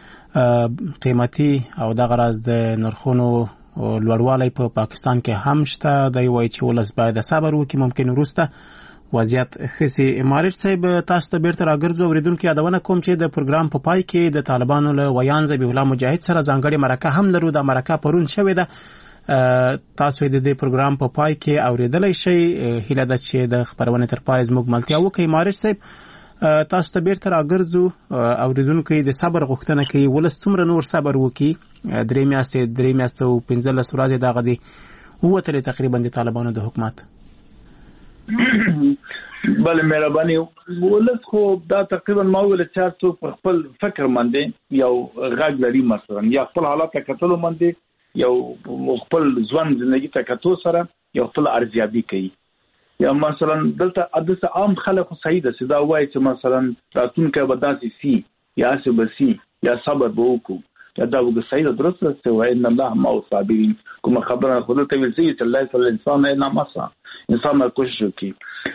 چې قیمتي او دغه راز د نرخونو لوړوالی په پاکستان کې هم شته دی وایي چې ولس باید صبر وکړي ممکن وروسته وضعیت خسي امارت صاحب تاسو ته بیرته راګرځو اوریدونکو یادونه کوم چې د پروګرام په پای کې د طالبانو له ویان ذبیح الله مجاهد سره ځانګړي مرکه هم لرو د مرکه پرون شوې ده تاسو د دې پروګرام په پای کې اوریدلای شئ هیله ده چې د خبرونه تر پای زموږ ملتیا وکړي امارت صاحب تاسو ته بیرته راګرځو اوریدونکو د صبر غوښتنه کوي ولس څومره نور صبر وکړي درې میاشتې درې میاشتې او پنځلس ورځې دغه دي ووتلې تقریبا د طالبانو د حکومت بله مهرباني ولس خو دا تقریبا ما ویل چې څوک په خپل فکر باندې یو غږ لري مثلا یا خپل حالات کتلو باندې یو خپل ځوان ژوندۍ ته کتو سره یو خپل ارزیابي کوي یا مثلا دلته عادت عام خلک صحیح ده چې دا وایي چې مثلا راتونکو به داسې سي یا څه به سي یا صبر به وکړو یا دا وګ صحیح درست است او ان الله مع الصابرین کوم خبره خود ته ویل چې الله تعالی انسان نه مسا انسان کوشش وکړي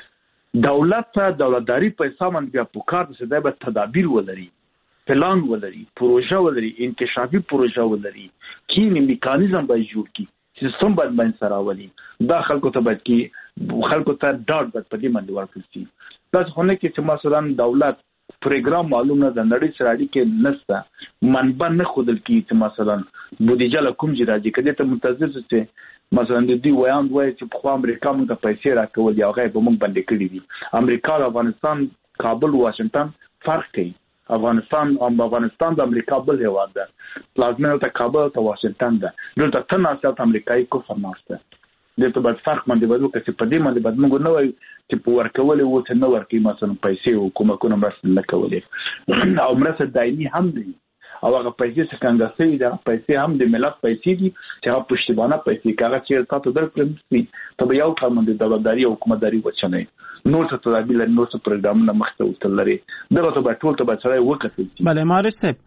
دولت ته دولتداري په حساب بیا پکار ده چې دا به تدابیر ولري پلان ولري پروژه ولري انکشافي پروژه ولري کینی میکانیزم به جوړ کی سیستم باید باندې سره ولي دا خلکو ته باید کی خلکو ته ډاټ باید په دې باندې ورکړي تاسو خو نه کې چې مثلا دولت پروګرام معلوم نه د نړۍ سره اړیکې نشته منبع نه خودل کی چې مثلا بودیجه لکوم چې راځي کله ته منتظر چې مثلا د دې ویان وایي چې په امریکا موږ ته پیسې راکول یا غیر به موږ باندې کړی دي امریکا او افغانستان کابل واشنگټن فرق کوي افغانستان او افغانستان د امریکا بل هیواد ده پلازمینه ته کابل ته واشنگټن ده دلته تنه اصل امریکایي کوفر ناشته دته په فرق باندې بدو کې په دې باندې بد موږ نه وایو چې په ورکول او ته نه ورکې مثلا پیسې او کومه کومه مرسته نه کولې او مرسته دایمي هم دي او هغه پیسې څنګه څنګه سي دا پیسې هم د ملت پیسې دي چې هغه پښتیبانه پیسې کاغه چې تاسو درکړم ته یو کار باندې دولتداري او حکومتداري وچنه نو څه تدابیر نو څه پروګرام نه مخته وتل لري دغه ته ټول ته بچای وکړي بله مارش صاحب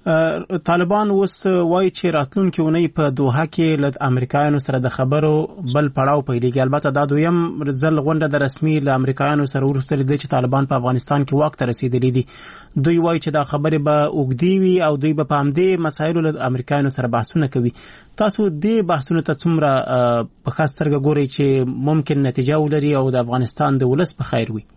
طالبان اوس وایي چې راتلونکي اونۍ په دوحه کې له امریکایانو سره د خبرو بل پړاو پیلېږي البته دا دویم ځل غونډه د رسمي له امریکایانو سره وروسته لیدل چې طالبان په افغانستان کې واک ته رسېدلي دي دوی وایي چې دا خبرې به اوږدې وي او دوی به په همدې مسایلو له امریکایانو سره بحثونه کوي تاسو دې بحثونو ته څومره په ښه سترګه ګورئ چې ممکن نتیجه ولري او د افغانستان د ولس په خیر وي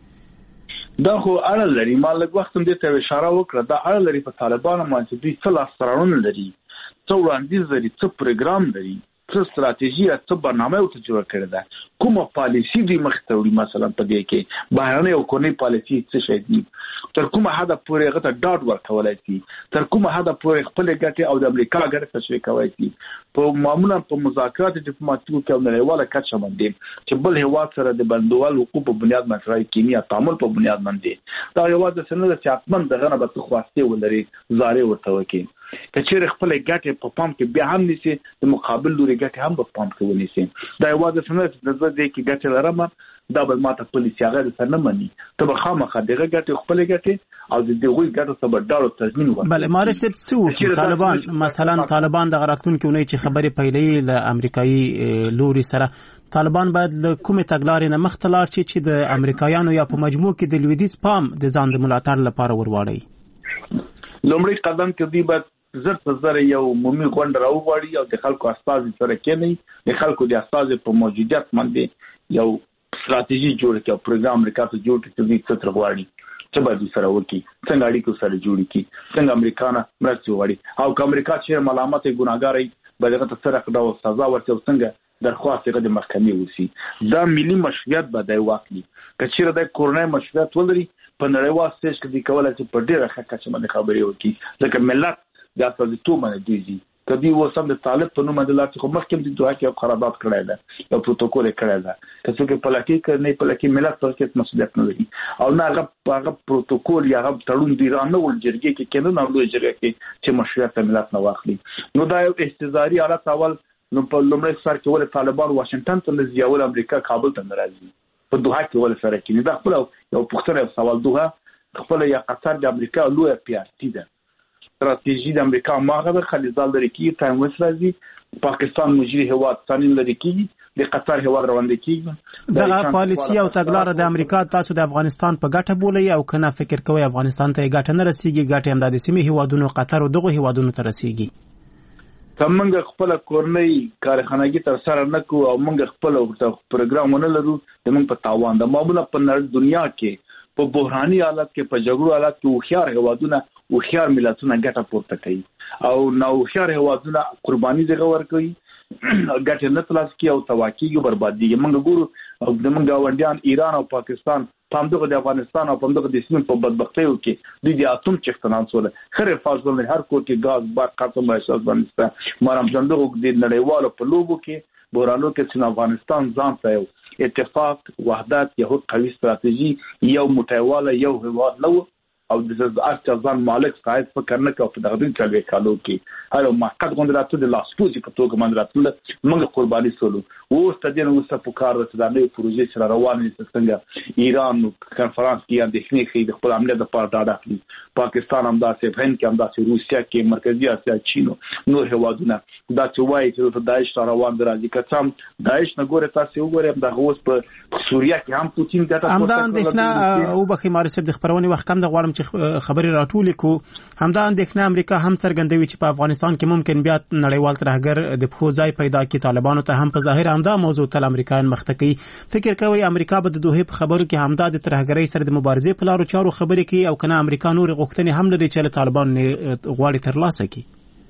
دا خو اړه لري ما لږ وخت هم دې ته اشاره وکړه دا اړه لري په طالبانو باندې دوی څه لاسته لري څه وړاندیز لري څه پروګرام لري څه ستراتیژي څه برنامه ورته جوړه کړې ده کومه پالیسي دوی مخته وړي مثلا په دې کې بهرنۍ او کورنۍ پالیسي څه شي دي تر کومه حده پورې هغه ته ډاډ ورکولای شي تر کومه حده پورې خپل ګټې او د امریکا ګټې تشریح کوي شي په معمولا په مذاکرات ډیپلوماټیکو کې نړیواله کچه باندې چې بل هیواد سره د بندوال حقوق په بنیاد باندې راځي کیمیا تعامل په بنیاد باندې دا هیواد د سند چې حتمن دغه نه به خواسته ولري زارې ورته وکړي کچېر خپل ګټې په پام کې بیا هم نيسي د مقابل لوري ګټې هم په پام کې ونيسي دا هیواد د سند د زړه کې ګټه لرم دا به ماته پولیسي هغه سره نه مني ته به خامخا دغه ګټه خپل ګټه او د دغه ګټه ته به ډاډ تضمین ورکړي بله مارش څه طالبان مثلا طالبان د راتلونکي اونۍ چې خبرې پیلې له امریکایي لوري سره طالبان باید له کومې تګلارې نه مخته لاړ شي چې د امریکایانو یا په مجموع کې د لویدیځ پام د ځان د ملاتړ لپاره ورواړي لومړی قدم کې دی باید زر په زر یو عمومي غونډه راوغواړي او د خلکو استازي سره کېني د خلکو د استازي په موجودیت باندې یو ستراتیژي جوړ کړي او پروګرام امریکا ته جوړ کړي چې دوی څه غواړي چې باید سره وکړي څنګه اړیکو سره جوړ کړي څنګه امریکا نه مرسته وغواړي او که امریکا چې ملامت ګناګاري به دغه ته سره ډول سزا ورته څنګه درخواست یې د محکمې وسی دا ملي مشروعیت به دی واخلي که چیرې د کورنۍ مشروعیت ولري په نړیوال سټیج کې د کولای چې په ډیره ښه کچه باندې خبرې وکړي ځکه ملت د استازیتوب باندې دیږي کدی وسم د طالب په نوم د لارې خو مخکې د دوه کې خرابات کړی ده او پروتوکول کړی ده که څوک په لکه کې نه په لکه ملت پر کې مسؤلیت نه لري او نه هغه هغه پروتوکول یا هغه تړون دی رانه ول جرګې کې کنه نه ولې جرګې کې چې مشروعیت ملت نه واخلي نو دا یو استزاري حالت اول نو په لومړي سر کې ول طالبان واشنگټن ته لزی او امریکا کابل ته راځي په دوه کې ول سره کې دا خپل یو پښتنه سوال دوه خپل یا قطر د امریکا لوی پیارتي ده استراتیژي د امریکا ماغه خلیزال لري کی تایم وسرازي پاکستان مجري هواد ثاني لري کی د قطر هواد روان دي کی دا پالیسی او تګلارې د امریکا تاسو د افغانستان په ګټه بولي او کنه فکر کوي افغانستان ته ګټه نه رسیږي ګټه هم د سیمې هوادونو قطر او دغه هوادونو ته رسیږي کومنګ خپل کورنۍ کارخانګي تر سره نه کو او موږ خپل پروګرامونه لرو د موږ په تاوان د معمولا په نړۍ دنیا کې په بحراني حالت کې په جګړو حالت کې وخيار هوادونه وخيار ملتونه ګټه پورته کوي او نو وخيار هوادونه قرباني دغه ور کوي ګټه نه تلاش کوي او تواکیږي بربادي موږ ګورو او د موږ وندیان ایران او پاکستان په دغه د افغانستان او په دغه د سیمې په بدبختیو کې د دې اتم چختنان سره خره فاصله نه هر کور کې غاز بار قاتم احساس باندې مارم څنګه د نړیوالو په لوبو کې بورانو کې چې افغانستان ځان ته اتفاق وحدت یو قوي ستراتیژي یو متواله یو هواد نو او د ځان مالک صاحب فکر نه کوي په دغه دین کې کالو کې هر موقت غونډه د لاسپوزي په توګه باندې راتله موږ قرباني سولو او ستدین او سپوکار د نړۍ پروژې سره روان دي څنګه ایران کنفرانس کې اندېښنې خې د خپل عملیات د پاره ډاډه کړی پاکستان هم داسې هند کې هم داسې روسیا کې مرکزی اسیا چین نور هوادونه دا چې وایي چې د داعش روان دي راځي کڅم داعش نه ګوره تاسو وګورئ د غوس په سوریه کې هم پوتین ګټه هم دا اندېښنه او بخي مارسب د خبرونې وخت کم د غواړم چې خبري راټولې کو همدا اندېښنه امریکا هم څرګندوي چې په افغانستان کې ممکن بیا نړیوال ترهګر د پخو ځای پیدا کړي طالبانو ته هم په ظاهر همدا موضوع تل امریکایان مخته کوي فکر کوي امریکا به د دوه په خبرو کې همدا د ترهګرۍ سره د مبارزې په لارو چارو خبرې کوي او کنه امریکا نور غوښتنې هم لري چې طالبان غواړي ترلاسه کړي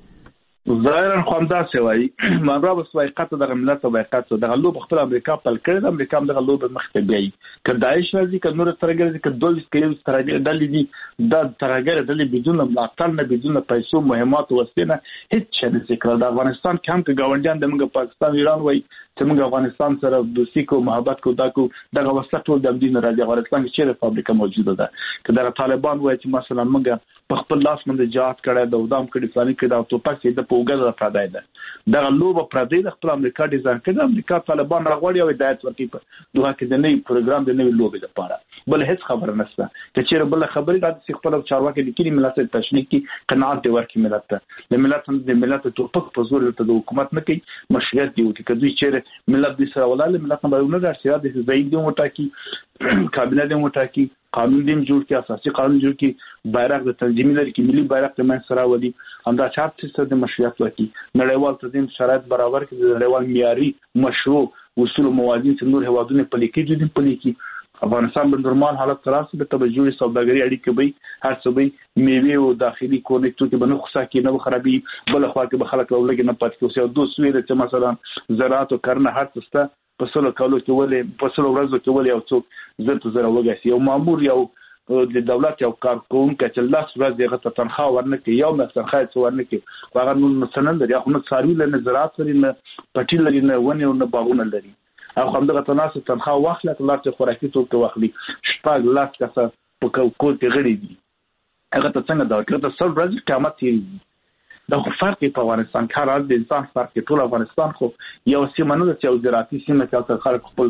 ظاهرا خوندا سوي مانرا وسوي قطه د ملت او بيقات د غلو بخپل امریکا په کړه امریکا د غلو په مخ ته بیاي کداعش راځي ک نور ترګر دي ک دوه کلیو ترګر دلې دي د ترګر دلې بدون ملاتړ نه بدون پیسو مهمات وسینه هیڅ څه نه ذکر د افغانستان کم ک گاونډیان د موږ پاکستان ایران وای چې موږ افغانستان سره دوستي کو محبت کو دا کو دغه وسله ټول د دین راځي افغانستان کې چیرې فابریکه موجوده ده ک د طالبان وای چې مثلا موږ په خپل لاس باندې جهاد کړه د ودام کړي فلاني کې دا توپک چې د پوګه د پردای ده دغه لوبه پردای د خپل امریکا ډیزاین کړه امریکا طالبان راغوړي او هدایت ورکړي په دوه کې د نوې پروګرام د نوې لوبې لپاره بل هیڅ خبر نشته چې چیرې بل خبرې راځي خپل چارواکي لیکلي ملت تشنیک کې قناعت دی ورکړي ملت ته د ملت د ملت توپک په زور ته د حکومت نه کوي مشروعیت دی چې کدوې چیرې ملت د سره ولاله ملت نه باندې نه راځي د زید دی موټا کې کابینه دی موټا کې قانون دیم جوړ کی اساسي قانون جوړ کی بیرغ د تنظیمي لري کې ملي بیرغ ته من سره ودی همدا چار څه د مشروعیت ورکی نړیوال تنظیم شرایط برابر کړي د نړیوال معیاري مشروع اصول موازین چې نور هوادونه پلیکي دي پلیکي افغانستان په نورمال حالت تراسه به توجه سوداګري اړیکې به هر څه به میوه او داخلي کونیکټو کې بنه خصا کې نه خرابي بل خو کې به خلک ولګي نه پاتې کوي او دوه سوي چې مثلا زراعت او کرنه هر څه په سلو کالو کې ولې په سلو ورځو کې ولې او څوک زرت زره وګاسي او مامور یو د دولت یو کارکونکو چې لاس ورځ دغه ته تنخواه ورنکي یو مې تنخواه څو ورنکي هغه نو سنن لري خو نو څاروي لري زراعت لري نه پټی لري نه ونه او نه باغونه لري هغه هم دغه تناسب تنخواه واخلي تلار چې خوراکي توکي واخلي شپږ لاس کسه په کول کې غړي دي هغه ته څنګه دا کړه سل ورځې قیامت یې دا خو فرق په افغانستان کې راځي د انسان فرق کې ټول افغانستان خو یو سیمه نه چې زراعتي سیمه کې خلک خپل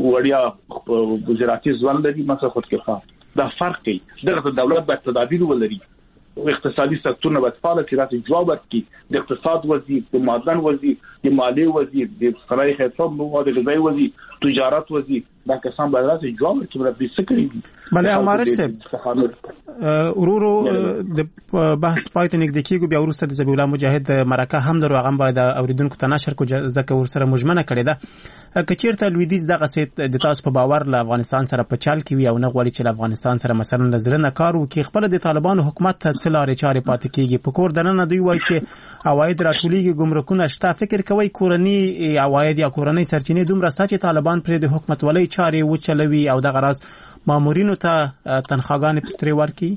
وړیا زراعتي ځوان لري مثلا خود کې خاص دا فرق دی دغه دولت باید تدابیر ولري اقتصادي سکتور نه باید فعال کړي جواب ورکړي د اقتصاد وزیر د معدن وزیر د مالیې وزیر د صنایع حساب مواد غذایی وزیر تجارت وزیر دا کسان باید راځي جواب ورکړي د څه کړی بله عمر صاحب ورورو د بحث پاتې نږدې کېږي بیا وروسته د ذبیح الله مجاهد مرکه هم درو هغه باید اوریدونکو ته نشر کو ځکه ورسره مجمنه کړي ده کچیرته لویدیز دغه سیت د تاسو په باور له افغانستان سره په چال کې وي او نه غواړي چې له افغانستان سره مثلا نظر نه کار وکړي خپل د طالبانو حکومت ته څلارې چارې پاتې کېږي په کور دننه دوی وایي چې عواید راټولېږي ګمرکونه شته فکر کوي کورني عواید یا کورنۍ سرچینې دومره ستا چې طالبان پرې د حکومت ولۍ چارې وچلوي او دغه راز مامورینو ته تنخواګانې پترې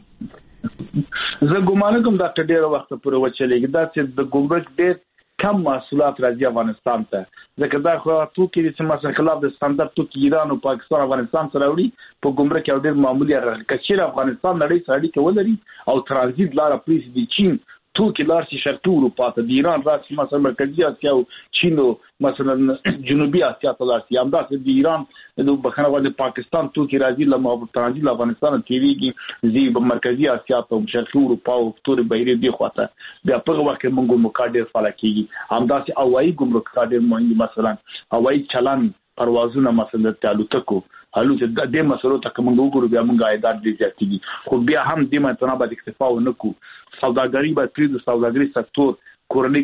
ورکړي زه ګومان کوم دا ډېر وخت پورې وچلېږي دا چې د ګمرک ډېر کم محصولات راځي افغانستان ته ځکه دا خو توکي چې مثلا خلاف د ستاندرد توکي ایران او پاکستان افغانستان سره وړي په ګمرک یو ډېر معمولی راځي کچیر افغانستان نړۍ سره اړیکه ولري او ترانزیت لار پریس دي چین توکي لار چې شرقي اروپا ته د ایران راځي مثلا مرکزی اسیا او چین او مثلا جنوبي اسیا ته راځي همدا د ایران د بخنه ول پاکستان توکي راځي لمه ترانزیت افغانستان تیریږي زی په مرکزی اسیا ته شرقي اروپا او تور بهیره دی خواته بیا په وخت کې موږ مقاډر فعال کیږي همدا چې اوایي ګمرک کاډر مونږ مثلا اوایي چلان پروازونه مثلا تعلقو حالو چې د مسلو ته کوم وګورو بیا موږ عایدات دي زیاتېږي خو بیا هم د متنه باندې اکتفا ونکو سوداګري باید پرې د سوداګري سکتور کورنۍ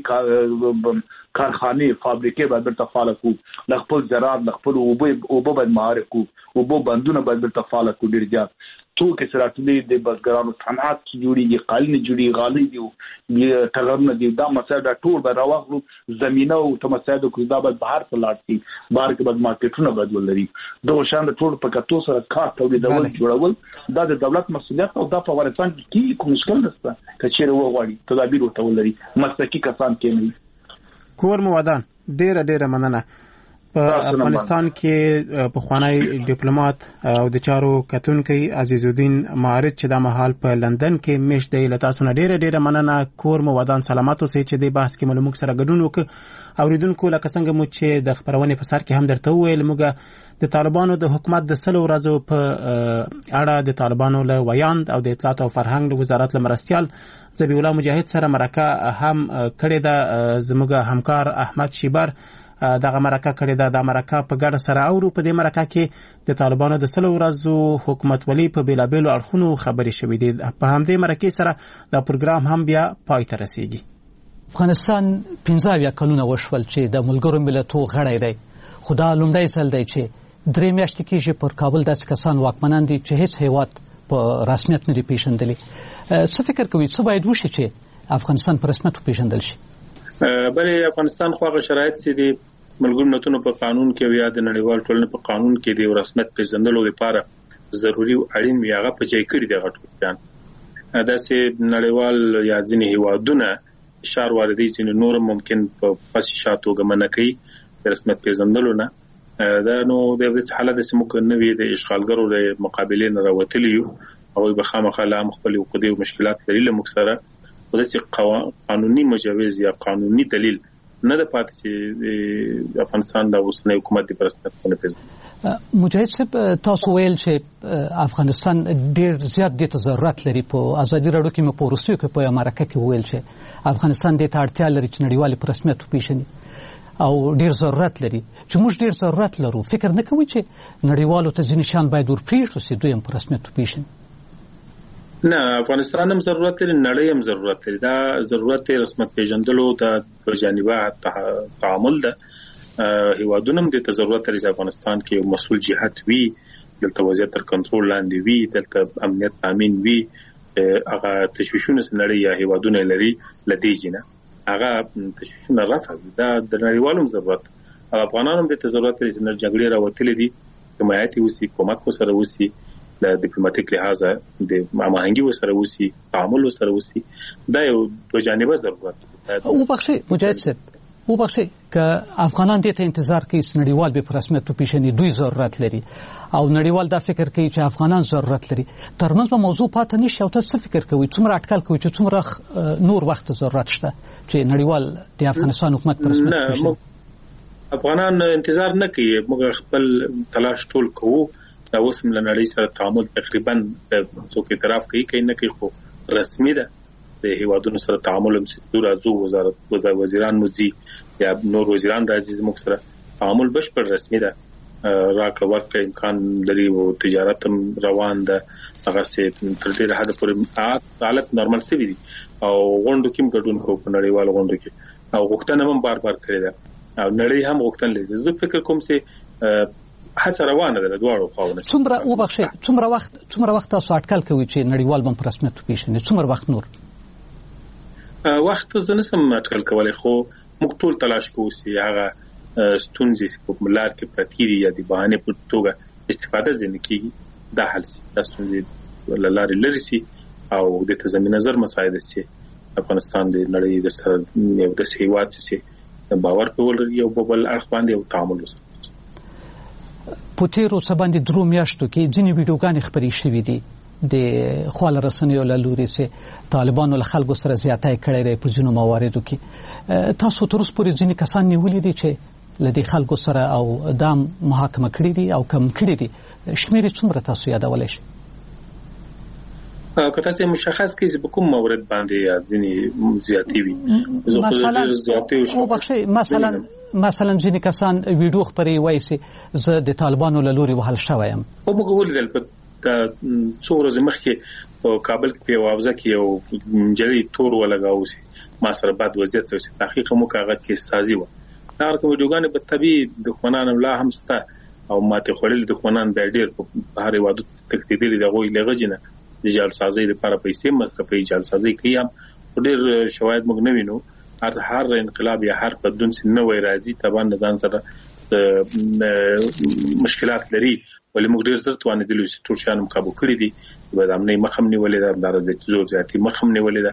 کارخانه فابریکې باید تفعال کو لخپل زراعت لخپل اوبه اوبه باید معارف کو اوبه بندونه باید تفعال کو ډیر ځات تو کې سره ټولې د بزګرانو صنعت جوړیږي قالین جوړي غالي دي ټغرنه دي دا مسله دا ټول به راوغلو زمينه او تمساعد کو دا به بهر ته لاړ شي بهر کې به مارکیټونه بدل لري دا شان ټول په کتو سره کار تولیدول جوړول دا د دولت مسؤلیت او دا په افغانستان کې کوم مشکل نشته کچېره وغواړي تدابیر وتول لري مسلکي کسان کې نه کور مو ودان ډېر ډېر مننه په افغانستان کې پخوانی ډیپلوماټ او د چارو کتونکي عزیز الدین معارض چې د مهال په لندن کې مشت دی لتاسو نه ډیره ډیره مننه کور مو ودان سلامات اوسئ چې د بحث کې ملموک سره ګډون وکړ اوریدونکو لکه څنګه مو چې د خبرونې په سر کې هم درته وویل موږ د طالبانو د حکومت د سلو ورځو په اړه د طالبانو له ویاند او د اطلاعات او فرهنګ وزارت له مرستيال ذبیح الله مجاهد سره مرکه هم کړې ده زموږ همکار احمد شیبر دغه مرکه کړې ده د مرکه په ګډه سره او په دې مرکه کې د طالبانو د سلو ورځو حکومت ولي په بیلابېلو اړخونو خبرې شوې دي په همدې مرکه سره دا پروګرام هم بیا پای ته رسیږي. افغانستان پنځه اویا کلونه وشول چې د ملګرو ملتونو غړی دی خو دا لومړی ځل دی چې درې میاشتې کېږي پر کابل داسې کسان واکمنان دي چې هیڅ هیواد په رسمیت نه دی پیژندلی. څه فکر کوي څه باید وشي چې افغانستان په رسمیت وپیژندل شي؟ بلې افغانستان خو هغه شرایط چې دي ملګرو ملتونو په قانون کې یا د نړیوال ټولنې په قانون کې د رسمیت پیژندلو لپاره ضروري او اړین وي هغه په ځای کړی دی. غټوان داسې نړیوال یا ځینې هیوادونه اشاره واردی چې نور ممکن په پاسې شاتو غمنه کوي د رسمیت پیژندلو نه دا نو د دې حالت چې موږ نه وی د اشغالګرو د مقابلې نه راوتلی یو او به خامخا لا خپل حقوقي او مشکلات لري له موږ سره ولې قانوني مجوز یا قانوني دلیل نه د پاتې چې افغانستان د اوسنۍ حکومت د پرسپکټیو نه پیژني. مجاهد صاحب تاسو ویل چې افغانستان ډیر زیات د ضرورت لري په ازادي راډیو کې مې په ورستیو کې په امریکا کې ویل چې افغانستان د اړتیا لري چې نړیوال په رسمیت وپیژني او ډیر ضرورت لري چې موږ ډیر ضرورت لرو. فکر نه کوئ چې نړیوالو ته ځینې شیان باید ورپرېږدو چې دوی هم په رسمیت وپیژني؟ نه افغانستان هم ضرورت لري نړۍ هم ضرورت لري. دا ضرورت رسمیت پیژندلو د جانبه تعامل ده هیوادونه هم د ضرورت لري چې افغانستان کې مسؤل جهات وي دلته وضعیت تر کنټرول لاندې وي دلته امنیت تامین وي هغه تشویشونه نړۍ یا هیوادونه لري لدې نه هغه تشویشونه رافع دا د نړیوالو ضرورت افغانانو هم د ضرورت لري چې نړۍ جګړې راوتلې دي حمایت وسی کومک وسره وسی د ډیپلوماټیک لحاظه د هماهنګي وسره وسی تعامل وسره وسی دا یو د جانبه ضرورت او بخشي مجاهد صاحب او بخشي ک افغانان دې ته انتظار کوي چې نړیوال به په رسمیت وپیژني دوی ضرورت لري او نړیوال دا فکر کوي چې افغانان ضرورت لري ترمنځ په موضوع پاتې نشي او تاسو څه فکر کوي څومره اټکل کوي چې څومره نور وخت ضرورت شته چې نړیوال د افغانستان حکومت په رسمیت وپیژني؟ افغانان انتظار نه کوي موږ خپل تلاش ټول کوو دا اوس هم لنړۍ سره تعامل تقریبا څوک اعتراف کوي کوي نه کوي خو رسمي ده د هیوادونو سره تعامل هم چې راځو وزارت وزیران موزي یا نور وزیران راځي زموږ سره تعامل بشپړ رسمي ده راکړه ورکړه امکان لري او تجارت هم روان ده هغه څه تر ډیره حد پورې حالت نورمال شوی دي او غونډو کې ګډون کوو په نړیوال غونډو کې او غوښتنه هم بار بار کړې ده او نړۍ هم غوښتنه لري. زه فکر کوم چې هڅه روانه ده د دواړو خواوو. څومره وبخښئ څومره وخت څومره وخت تاسو اټکل کوي چې نړیوال بم په رسمیت وپیژني څومره وخت نور؟ وخت زه نشم اټکل کولی خو موږ ټول تلاش کوو چې هغه ستونزې په ملار کې پرتې دي یا د بهانې په توګه استفاده ځینې کېږي دا حل شي دا ستونزې له لارې لرې شي او د ته زمینه زر مساعد شي افغانستان د نړۍ د سره یو داسې هېواد چې باور په ولري یو په بل اړخ باندې یو تعامل وسي. په تیرو څه باندې درو میاشتو کې ځینې ویډیوګانې خپرې شوې دي د خواله رسنیو له لوري چې طالبانو له خلکو سره زیاتی کړی دی په ځینو مواردو کې تاسو تر اوسه پورې ځینې کسان نیولي دي چې له دې خلکو سره او دا محاکمه کړي دي او کم کړي دي شمېر یې څومره تاسو یادولی شئ؟ که تاسو مشخص کړئ چې په کوم مورد باندې ځینې زیاتې وي مثلا وبخښئ مثلا مثلا ځینې کسان ویډیو خپرې وایي چې زه د طالبانو له لوري وهل شوی یم. خو موږ ولیدل په څو ورځې مخکې په کابل کې په یوه حوزه کې یو نجلۍ تور ولګاوه چې ما سره بد وضعیت شوی چې تحقیق موږ هغه کې سازي وه دا کوم ویډیوګانې به طبیعي دښمنان لا هم شته او ماتې خوړلي دښمنان بیا ډېر په هر هېوادو تښتېدلي د هغوی له غږې نه د جعلسازۍ لپاره پیسې مصرفوي جعلسازۍ کوي هم خو ډېر شواهد موږ نه وینو هر هر انقلاب یا هر بدلون چې نوی راځي طبعا د ځان سره مشکلات لري ولې موږ ډېر زر توانېدلو چې ټول شیان هم کابو کړي دي د بدامنۍ مخه هم نیولې ده همداراز د زور زیاتي مخه هم نیولې ده